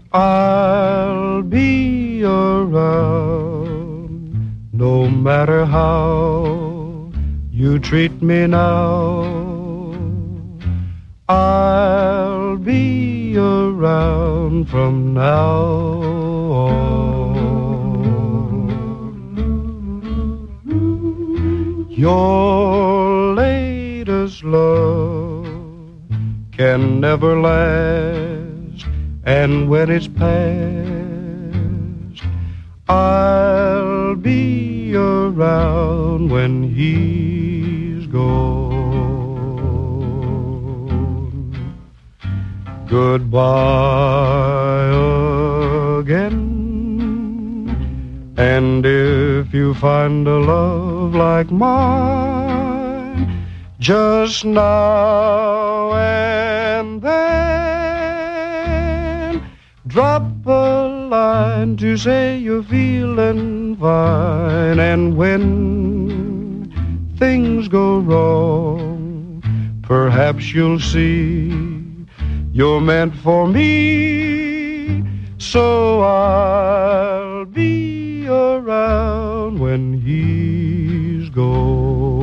I'll be around no matter how you treat me now. I'll be around from now on. Your latest love can never last, and when it's past, I'll be around when he's gone. Goodbye again, and if you find a love like mine, just now and then, drop a line to say you're feeling fine. And when things go wrong, perhaps you'll see you're meant for me. So I'll be around when he's gone.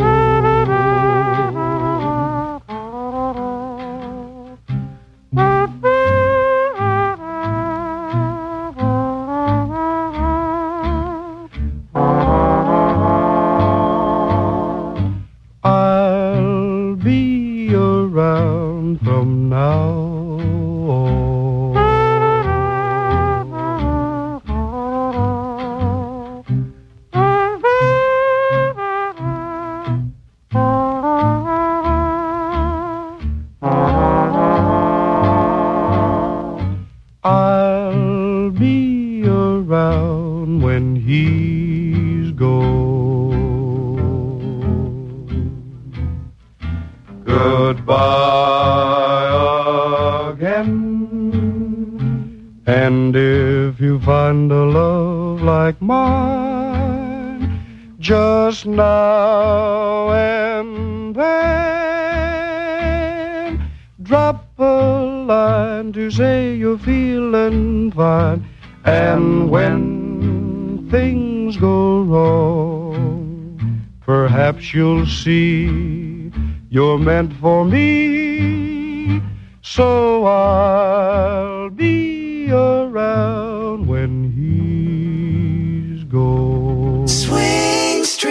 I'll be around from now on. I'll be around when he's gone. Goodbye again, and if you find a love like mine, just now and then, drop a line to say you're feeling fine. And when things go wrong, perhaps you'll see you're meant for me. So I'll be around